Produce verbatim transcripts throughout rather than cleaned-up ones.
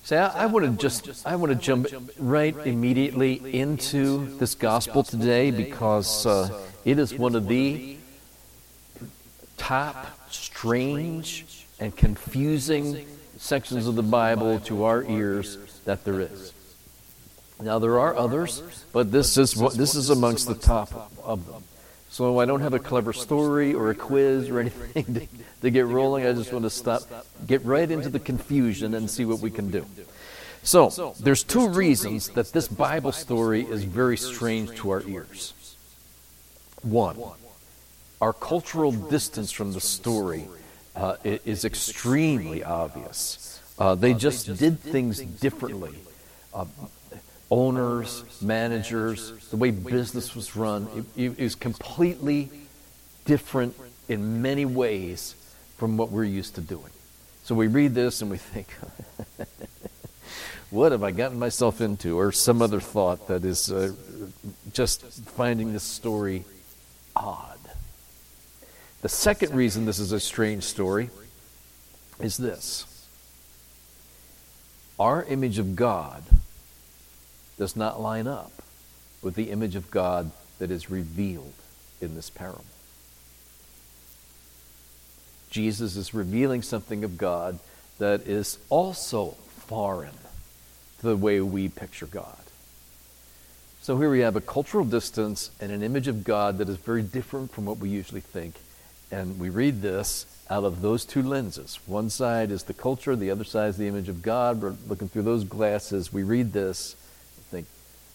Say, I, I want to just, I want to jump right immediately into this gospel today because uh, it is one of the top strange and confusing sections of the Bible to our ears that there is. Now there are others, but this is what this is amongst the top of them. So I don't have a clever story or a quiz or anything to, to get rolling. I just want to stop, get right into the confusion and see what we can do. So, there's two reasons that this Bible story is very strange to our ears. One, our cultural distance from the story uh, is extremely obvious. Uh, they just did things differently. Uh, owners, managers, the way business was run, it, it was completely different in many ways from what we're used to doing. So we read this and we think, what have I gotten myself into? Or some other thought that is uh, just finding this story odd. The second reason this is a strange story is this. Our image of God does not line up with the image of God that is revealed in this parable. Jesus is revealing something of God that is also foreign to the way we picture God. So here we have a cultural distance and an image of God that is very different from what we usually think. And we read this out of those two lenses. One side is the culture, the other side is the image of God. We're looking through those glasses. We read this and think,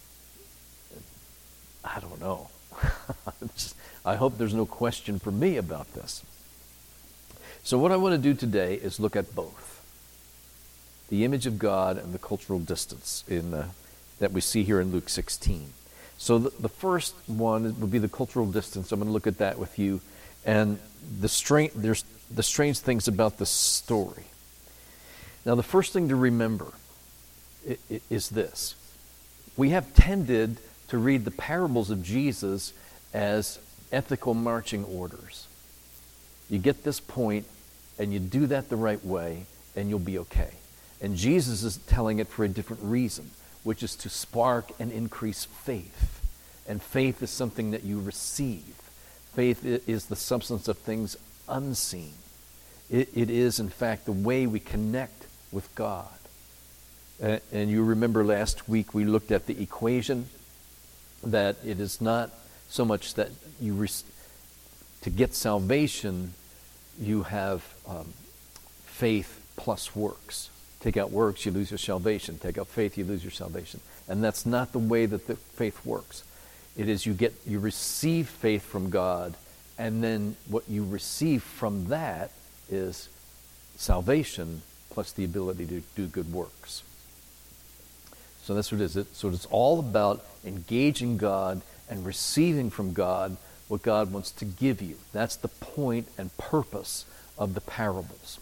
I don't know. I hope there's no question for me about this. So what I want to do today is look at both. The image of God and the cultural distance in uh, that we see here in Luke sixteen. So the, the first one would be the cultural distance. I'm going to look at that with you. And the strange, there's the strange things about this story. Now the first thing to remember is this. We have tended to read the parables of Jesus as ethical marching orders. You get this point, and you do that the right way, and you'll be okay. And Jesus is telling it for a different reason, which is to spark and increase faith. And faith is something that you receive. Faith is the substance of things unseen. It, it is, in fact, the way we connect with God. Uh, and you remember last week we looked at the equation that it is not so much that you re- to get salvation, you have um, faith plus works. Take out works, you lose your salvation. Take out faith, you lose your salvation. And that's not the way that the faith works. It is you get you receive faith from God, and then what you receive from that is salvation plus the ability to do good works. So that's what it is. So it's all about engaging God and receiving from God what God wants to give you. That's the point and purpose of the parables.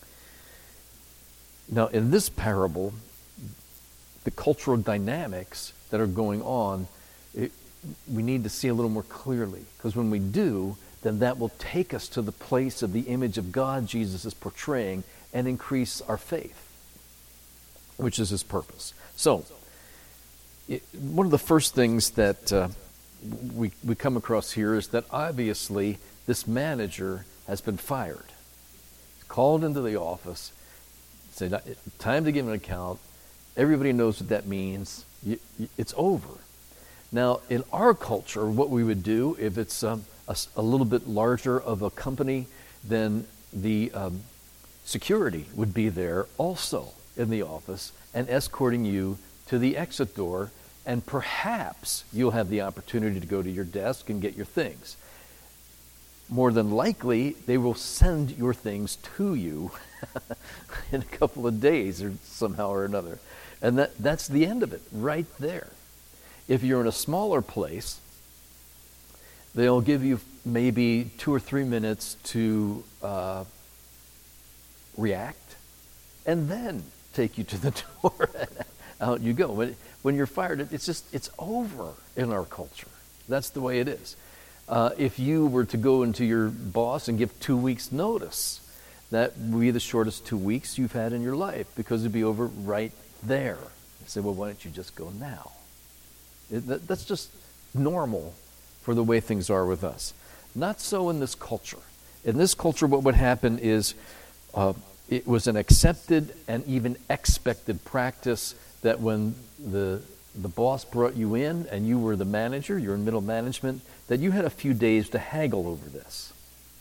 Now, in this parable, the cultural dynamics that are going on, it, we need to see a little more clearly. Because when we do, then that will take us to the place of the image of God Jesus is portraying and increase our faith, which is his purpose. So, it, one of the first things that uh, we, we come across here is that obviously this manager has been fired. He's called into the office, said, time to give an account. Everybody knows what that means. You, you, it's over. Now, in our culture, what we would do, if it's um, a, a little bit larger of a company, then the um, security would be there also in the office and escorting you to the exit door, and perhaps you'll have the opportunity to go to your desk and get your things. More than likely, they will send your things to you in a couple of days or somehow or another. And that, that's the end of it, right there. If you're in a smaller place, they'll give you maybe two or three minutes to uh, react, and then take you to the door, and out you go. When, when you're fired, it's just, it's over in our culture. That's the way it is. Uh, if you were to go into your boss and give two weeks' notice, that would be the shortest two weeks you've had in your life because it'd be over right there. You say, well, why don't you just go now? It, that, that's just normal for the way things are with us. Not so in this culture. In this culture, what would happen is uh, it was an accepted and even expected practice that when the the boss brought you in and you were the manager, you're in middle management, that you had a few days to haggle over this.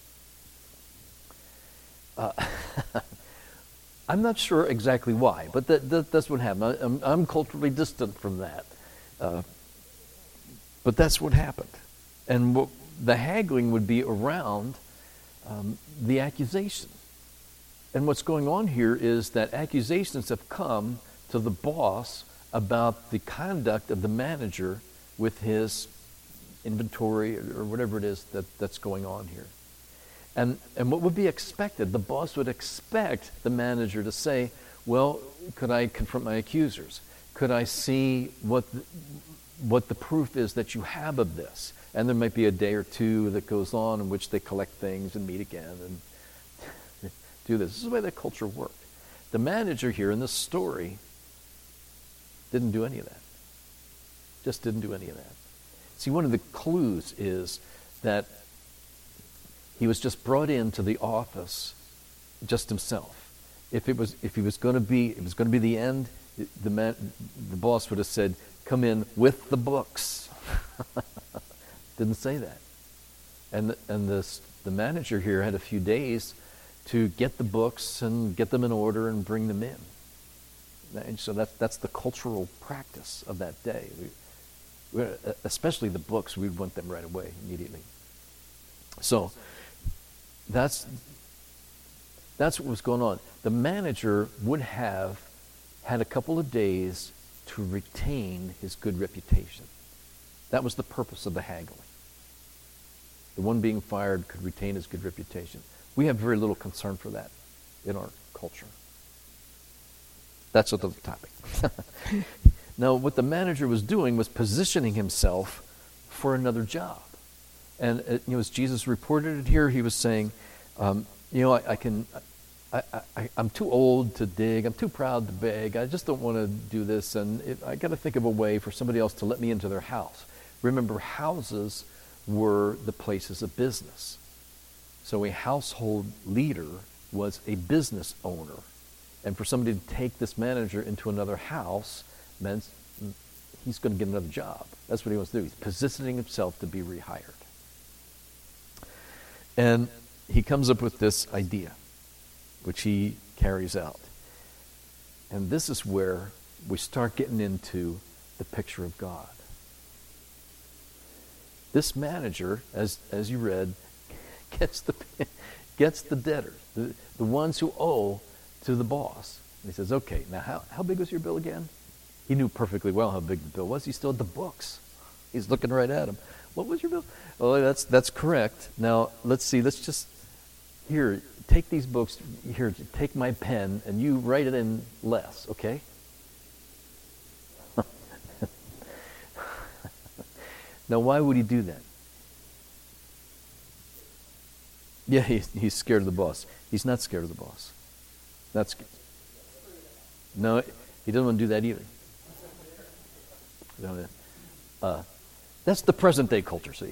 Uh, I'm not sure exactly why, but that, that, that's what happened. I, I'm, I'm culturally distant from that. Uh, but that's what happened. And what, the haggling would be around um, the accusation. And what's going on here is that accusations have come to the boss about the conduct of the manager with his inventory or whatever it is that, that's going on here. And, and what would be expected, the boss would expect the manager to say, well, could I confront my accusers? Could I see what the, what the proof is that you have of this? And there might be a day or two that goes on in which they collect things and meet again and do this. This is the way that culture worked. The manager here in this story didn't do any of that. Just didn't do any of that. See, one of the clues is that he was just brought into the office just himself. If it was, if he was going to be, it was going to be the end, the man, the boss would have said, "Come in with the books." Didn't say that. And the, and this, the manager here had a few days to get the books and get them in order and bring them in. And so that, that's the cultural practice of that day. We, we, especially the books, we'd want them right away, immediately. So that's, that's what was going on. The manager would have had a couple of days to retain his good reputation. That was the purpose of the haggling. The one being fired could retain his good reputation. We have very little concern for that in our culture. That's another topic. Now, what the manager was doing was positioning himself for another job. And uh, you know, as Jesus reported it here, he was saying, um, you know, I, I can, I, I, I'm too old to dig. I'm too proud to beg. I just don't want to do this. And it, I got to think of a way for somebody else to let me into their house. Remember, houses were the places of business. So a household leader was a business owner. And for somebody to take this manager into another house meant he's going to get another job. That's what he wants to do. He's positioning himself to be rehired. And he comes up with this idea, which he carries out. And this is where we start getting into the picture of God. This manager, as as you read, gets the gets the debtors, the, the ones who owe to the boss. And he says, okay, now how, how big was your bill again? He knew perfectly well how big the bill was. He still had the books. He's looking right at him. What was your bill? Oh, that's that's correct. Now, let's see. Let's just, here, take these books. Here, take my pen, and you write it in less, okay? Now, why would he do that? Yeah, he, he's scared of the boss. He's not scared of the boss. That's no, he doesn't want to do that either. Uh, that's the present day culture, see.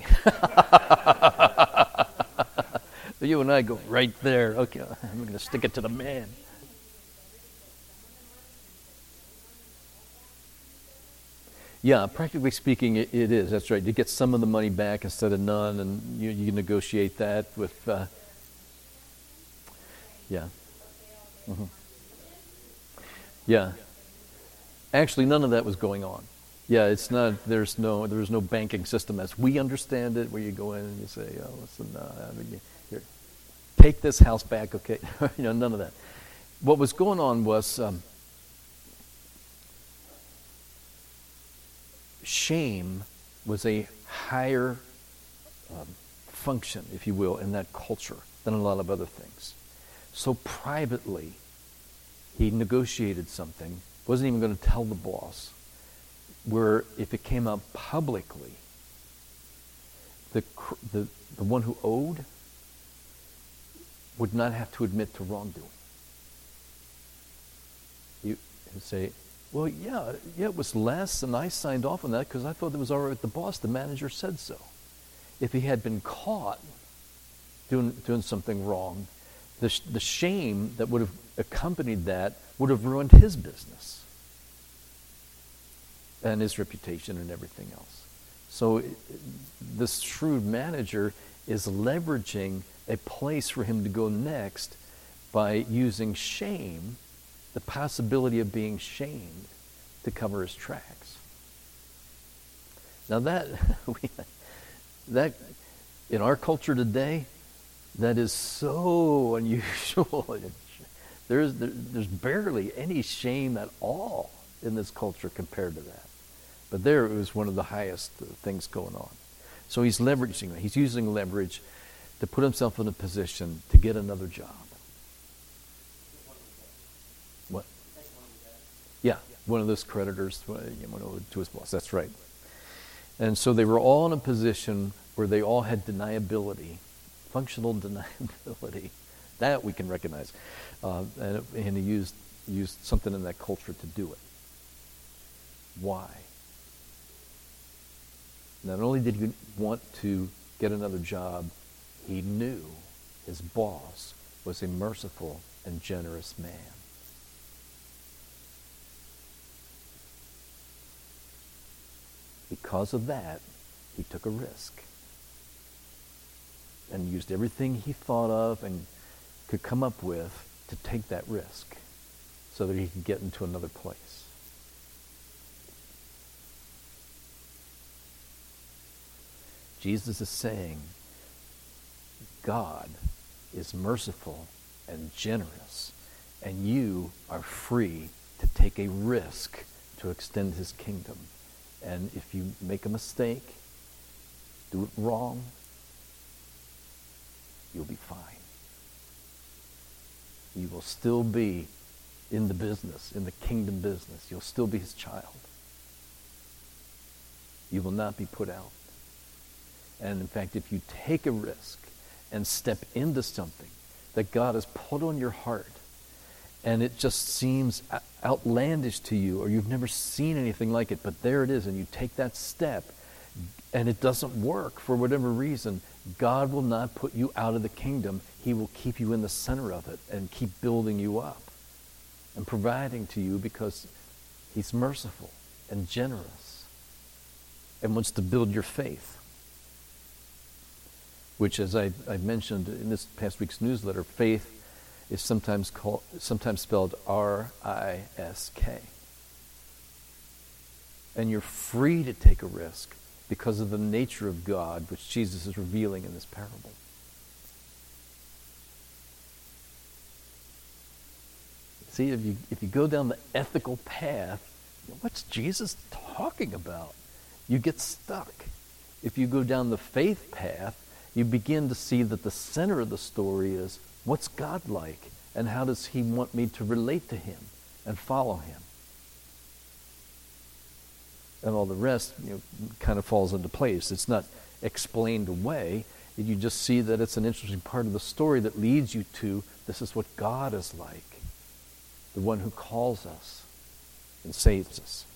You and I go right there. Okay, I'm going to stick it to the man. Yeah, practically speaking, it, it is. That's right. You get some of the money back instead of none, and you, you negotiate that with. Uh, yeah. Mm-hmm. Yeah. Actually, none of that was going on. Yeah, it's not. There's no. There's no banking system as we understand it, where you go in and you say, "Oh, listen, uh, I mean, here, take this house back." Okay, you know, none of that. What was going on was. Um, Shame was a higher um, function, if you will, in that culture than a lot of other things. So privately, he negotiated something, wasn't even going to tell the boss, where if it came out publicly, the, the, the one who owed would not have to admit to wrongdoing. You say, well, yeah, yeah, it was less, and I signed off on that because I thought it was all right with the boss. The manager said so. If he had been caught doing, doing something wrong, the, sh- the shame that would have accompanied that would have ruined his business and his reputation and everything else. So it, this shrewd manager is leveraging a place for him to go next by using shame, the possibility of being shamed, to cover his tracks. Now that, we, that in our culture today, that is so unusual. There's, there, there's barely any shame at all in this culture compared to that. But there it was one of the highest uh, things going on. So he's leveraging that. He's using leverage to put himself in a position to get another job. What? Yeah, one of those creditors uh, went over to his boss. That's right. And so they were all in a position where they all had deniability, functional deniability. That we can recognize. Uh, and, and he used, used something in that culture to do it. Why? Not only did he want to get another job, he knew his boss was a merciful and generous man. Because of that, he took a risk and used everything he thought of and could come up with to take that risk so that he could get into another place. Jesus is saying, God is merciful and generous, and you are free to take a risk to extend his kingdom. And if you make a mistake, do it wrong, you'll be fine. You will still be in the business, in the kingdom business. You'll still be his child. You will not be put out. And in fact, if you take a risk and step into something that God has put on your heart, and it just seems outlandish to you, or you've never seen anything like it, but there it is, and you take that step, and it doesn't work for whatever reason, God will not put you out of the kingdom. He will keep you in the center of it and keep building you up and providing to you because he's merciful and generous and wants to build your faith. Which, as I, I mentioned in this past week's newsletter, faith is sometimes called, sometimes spelled R I S K. And you're free to take a risk because of the nature of God, which Jesus is revealing in this parable. See, if you if you go down the ethical path, what's Jesus talking about? You get stuck. If you go down the faith path, you begin to see that the center of the story is, what's God like? And how does he want me to relate to him and follow him? And all the rest, you know, kind of falls into place. It's not explained away. You just see that it's an interesting part of the story that leads you to, this is what God is like. The one who calls us and saves us.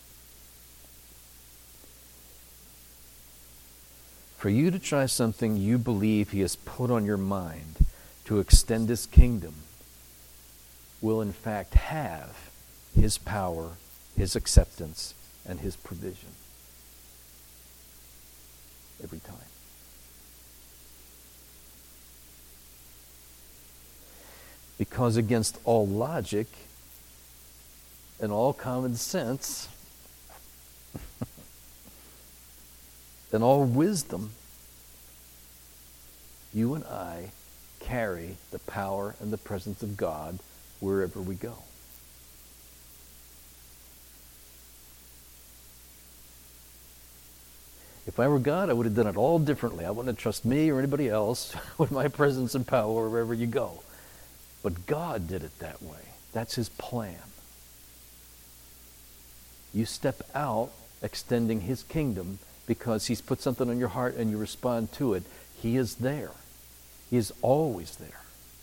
For you to try something you believe he has put on your mind to extend his kingdom will in fact have his power, his acceptance, and his provision. Every time. Because against all logic and all common sense and all wisdom, you and I carry the power and the presence of God wherever we go. If I were God, I would have done it all differently. I wouldn't trust me or anybody else with my presence and power wherever you go. But God did it that way. That's his plan. You step out extending his kingdom because he's put something on your heart and you respond to it. He is there. He is always there.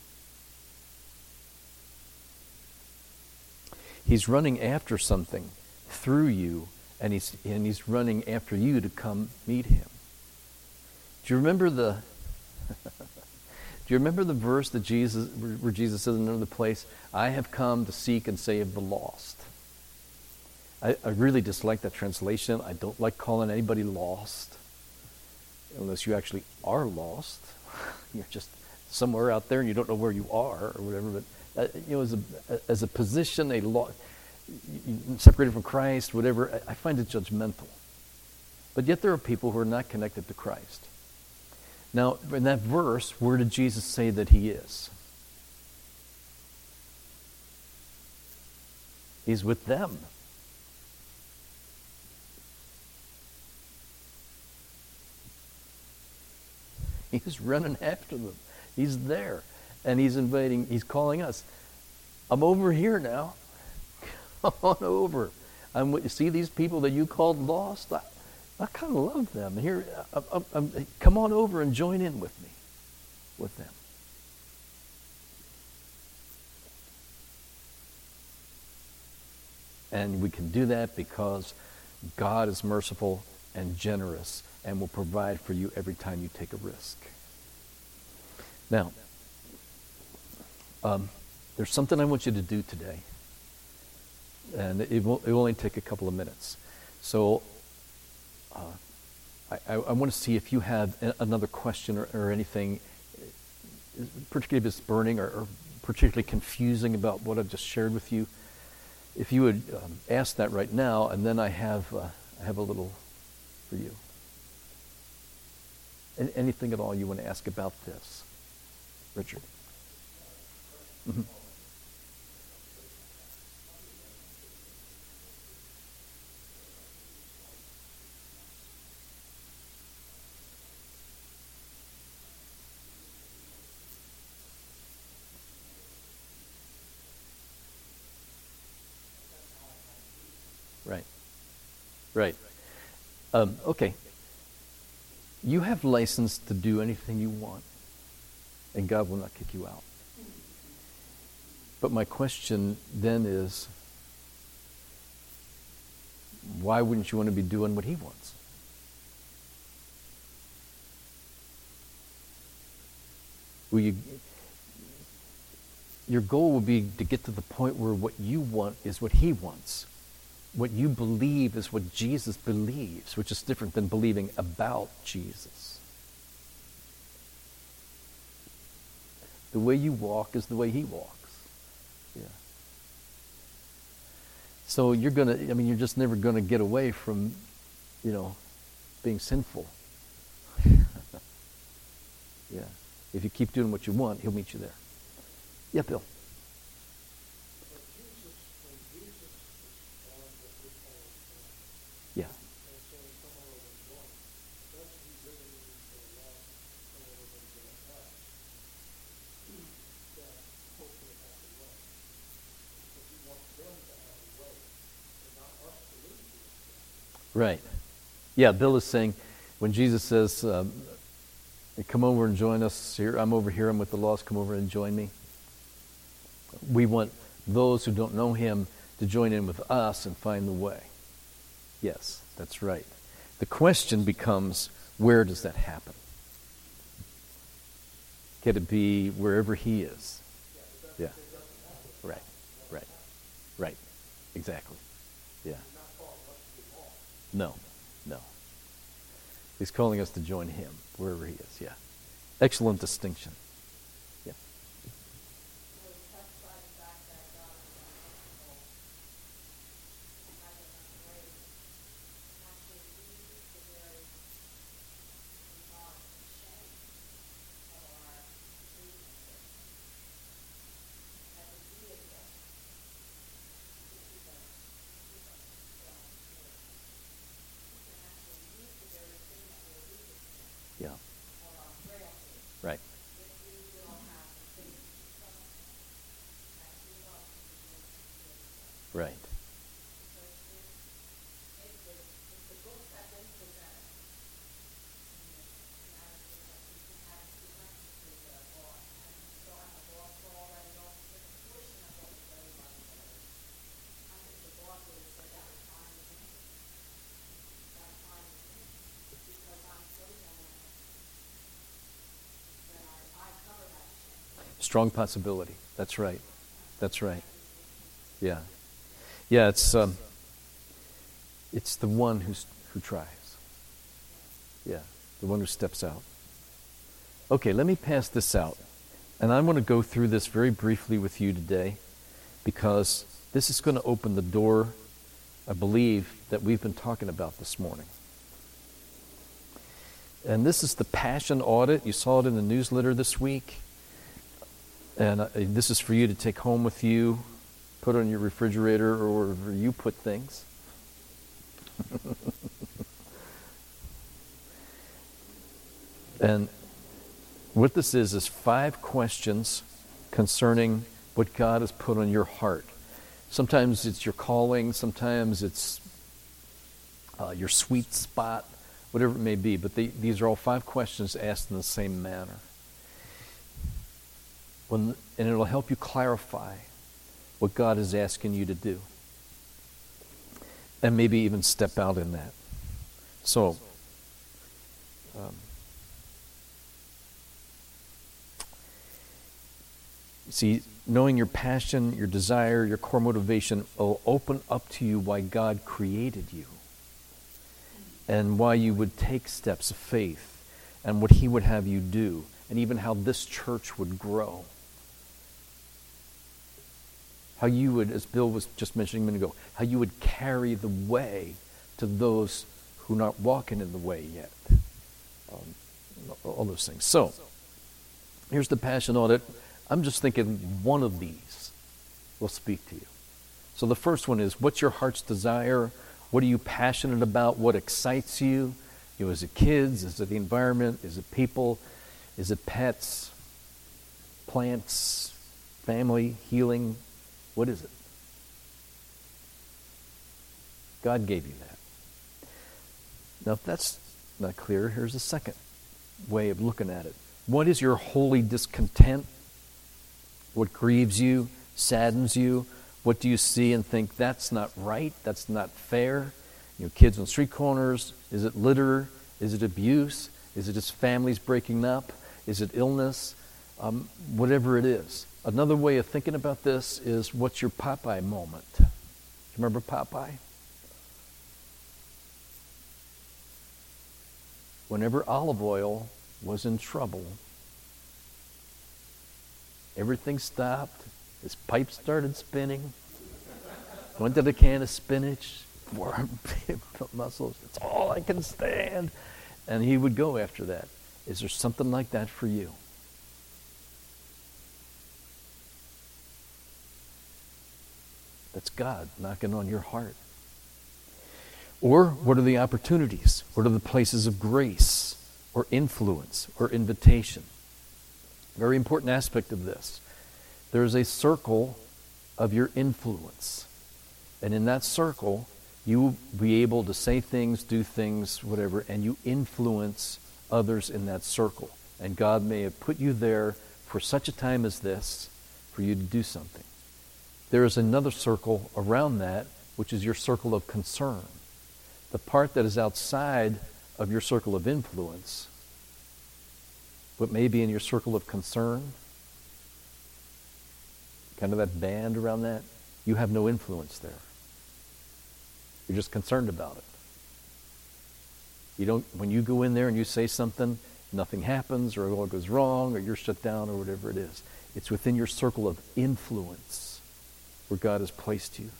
He's running after something through you, and he's, and he's running after you to come meet him. Do you remember the... Do you remember the verse that Jesus, where Jesus says in another place, I have come to seek and save the lost? I, I really dislike that translation. I don't like calling anybody lost, unless you actually are lost. You're just somewhere out there and you don't know where you are or whatever. But uh, you know, as a as a position, a lo- separated from Christ, whatever, I, I find it judgmental. But yet there are people who are not connected to Christ. Now, in that verse, where did Jesus say that he is? He's with them. He's running after them. He's there. And he's inviting, he's calling us. I'm over here now. Come on over. I'm, see these people that you called lost? I, I kind of love them. Here, I, I, I, come on over and join in with me, with them. And we can do that because God is merciful and generous and will provide for you every time you take a risk. Now, um, there's something I want you to do today. And it will, it will only take a couple of minutes. So, uh, I, I want to see if you have a, another question or, or anything, particularly if it's burning or, or particularly confusing about what I've just shared with you. If you would um, ask that right now, and then I have uh, I have a little for you. Any, anything at all you want to ask about this, Richard? Mm-hmm. Right. Right. Um, okay. You have license to do anything you want, and God will not kick you out. But my question then is, why wouldn't you want to be doing what he wants? Will you, your goal will be to get to the point where what you want is what he wants. What you believe is what Jesus believes, which is different than believing about Jesus. The way you walk is the way he walks. Yeah. So you're gonna, I mean, you're just never gonna get away from, you know, being sinful. Yeah. If you keep doing what you want, he'll meet you there. Yeah, Bill. Yeah. Right. Yeah, Bill is saying, when Jesus says, um, come over and join us here, I'm over here, I'm with the lost, come over and join me. We want those who don't know him to join in with us and find the way. Yes, that's right. The question becomes, where does that happen? Can it be wherever he is? Yeah. Right, right, right. Exactly. Yeah. No, no. He's calling us to join him wherever he is, yeah. Excellent distinction. Yeah. Yeah. Right. strong possibility. That's right. That's right. Yeah. Yeah, it's um, it's the one who's, who tries. Yeah, the one who steps out. Okay, let me pass this out. And I want to go through this very briefly with you today because this is going to open the door, I believe, that we've been talking about this morning. And this is the Passion Audit. You saw it in the newsletter this week. And uh, this is for you to take home with you, put on your refrigerator or wherever you put things. And what this is, is five questions concerning what God has put on your heart. Sometimes it's your calling, sometimes it's uh, your sweet spot, whatever it may be. But they, these are all five questions asked in the same manner. When, and it'll help you clarify what God is asking you to do. And maybe even step out in that. So, um, see, knowing your passion, your desire, your core motivation will open up to you why God created you and why you would take steps of faith and what He would have you do and even how this church would grow. How you would, as Bill was just mentioning a minute ago, how you would carry the way to those who are not walking in the way yet. Um, all those things. So, here's the Passion Audit. I'm just thinking one of these will speak to you. So the first one is, what's your heart's desire? What are you passionate about? What excites you? You know, is it kids? Is it the environment? Is it people? Is it pets? Plants? Family? Healing? What is it? God gave you that. Now, if that's not clear, here's a second way of looking at it. What is your holy discontent? What grieves you, saddens you? What do you see and think, that's not right, that's not fair? You know, kids on street corners, is it litter? Is it abuse? Is it just families breaking up? Is it illness? Um, whatever it is. Another way of thinking about this is, what's your Popeye moment? Do you remember Popeye? Whenever olive oil was in trouble, everything stopped. His pipe started spinning. Went to the can of spinach. Warm muscles. It's all I can stand. And he would go after that. Is there something like that for you? That's God knocking on your heart. Or what are the opportunities? What are the places of grace or influence or invitation? Very important aspect of this. There is a circle of your influence. And in that circle, you will be able to say things, do things, whatever, and you influence others in that circle. And God may have put you there for such a time as this for you to do something. There is another circle around that, which is your circle of concern. The part that is outside of your circle of influence, what may be in your circle of concern, kind of that band around that, you have no influence there. You're just concerned about it. You don't, when you go in there and you say something, nothing happens, or it all goes wrong, or you're shut down, or whatever it is. It's within your circle of influence where God has placed you.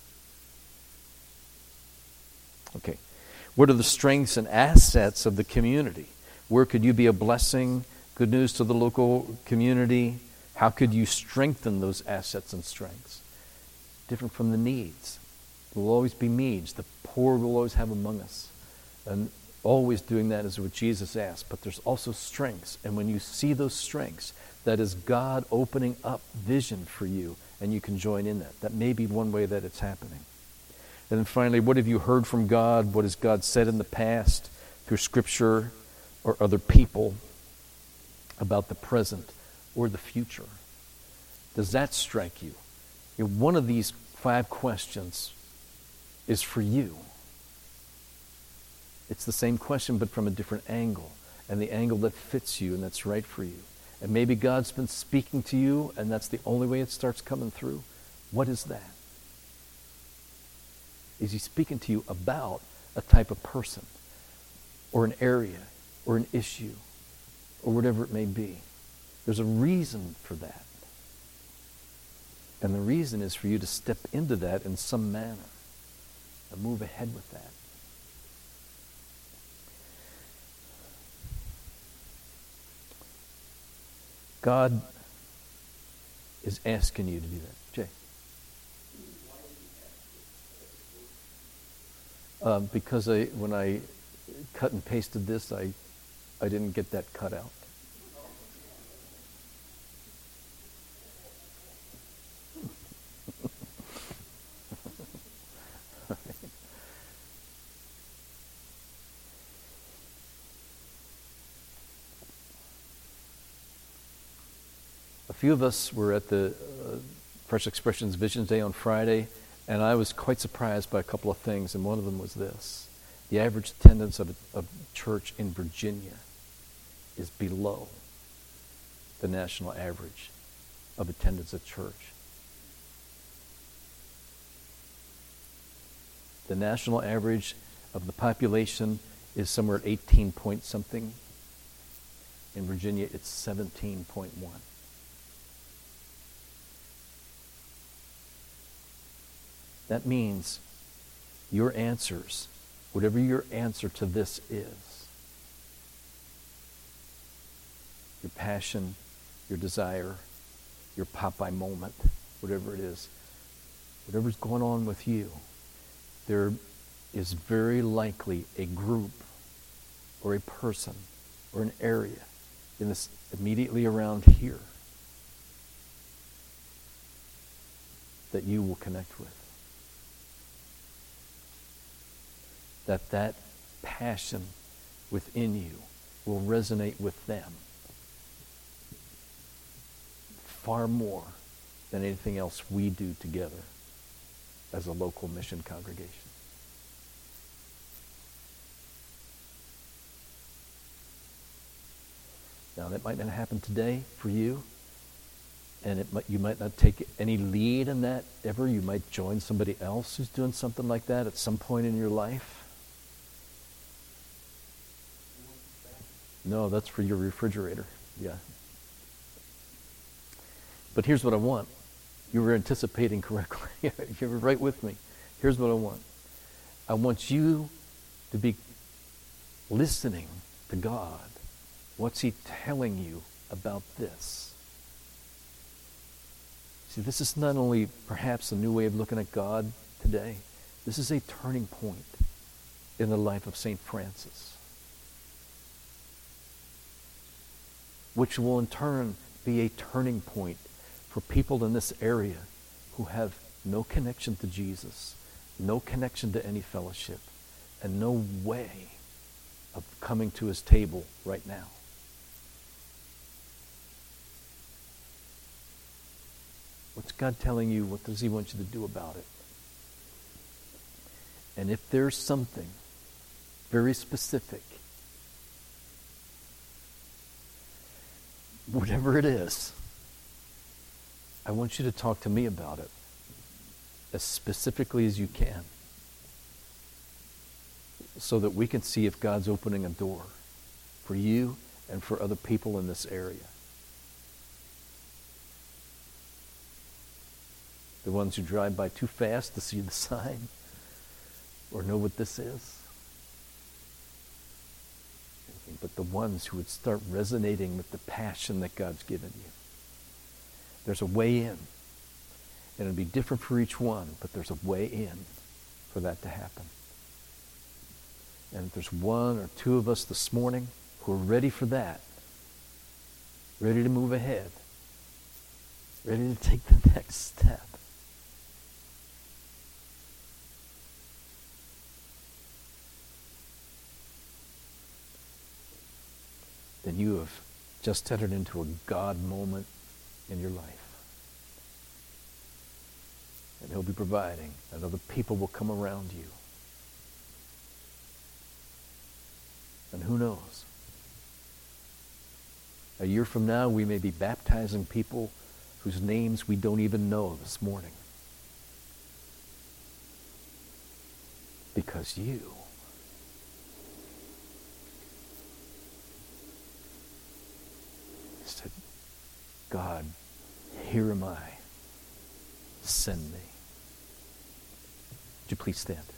Okay. What are the strengths and assets of the community? Where could you be a blessing? Good news to the local community. How could you strengthen those assets and strengths? Different from the needs. There will always be needs. The poor will always have among us. And always doing that is what Jesus asked. But there's also strengths. And when you see those strengths, that is God opening up vision for you, and you can join in that. That may be one way that it's happening. And then finally, what have you heard from God? What has God said in the past through Scripture or other people about the present or the future? Does that strike you? You know, one of these five questions is for you. It's the same question but from a different angle, and the angle that fits you and that's right for you. And maybe God's been speaking to you, and that's the only way it starts coming through. What is that? Is he speaking to you about a type of person, or an area, or an issue, or whatever it may be? There's a reason for that. And the reason is for you to step into that in some manner and move ahead with that. God is asking you to do that. Jay. Um, because I, when I cut and pasted this, I, I didn't get that cut out. A few of us were at the uh, Fresh Expressions Visions Day on Friday, and I was quite surprised by a couple of things, and one of them was this. The average attendance of a, of church in Virginia is below the national average of attendance at church. The national average of the population is somewhere at eighteen point something. In Virginia, it's seventeen point one. That means your answers, whatever your answer to this is, your passion, your desire, your Popeye moment, whatever it is, whatever's going on with you, there is very likely a group or a person or an area in this immediately around here that you will connect with. That that passion within you will resonate with them far more than anything else we do together as a local mission congregation. Now, that might not happen today for you, and it might, you might not take any lead in that ever. You might join somebody else who's doing something like that at some point in your life. No, that's for your refrigerator. Yeah. But here's what I want. You were anticipating correctly. You were right with me. Here's what I want. I want you to be listening to God. What's he telling you about this? See, this is not only perhaps a new way of looking at God today. This is a turning point in the life of Saint Francis, which will in turn be a turning point for people in this area who have no connection to Jesus, no connection to any fellowship, and no way of coming to his table right now. What's God telling you? What does he want you to do about it? And if there's something very specific, whatever it is, I want you to talk to me about it as specifically as you can, so that we can see if God's opening a door for you and for other people in this area. The ones who drive by too fast to see the sign or know what this is. But the ones who would start resonating with the passion that God's given you. There's a way in. And it'll be different for each one, but there's a way in for that to happen. And if there's one or two of us this morning who are ready for that, ready to move ahead, ready to take the next step, then you have just entered into a God moment in your life. And he'll be providing, and other people will come around you. And who knows? A year from now, we may be baptizing people whose names we don't even know this morning. Because you said, God, here am I. Send me. Would you please stand?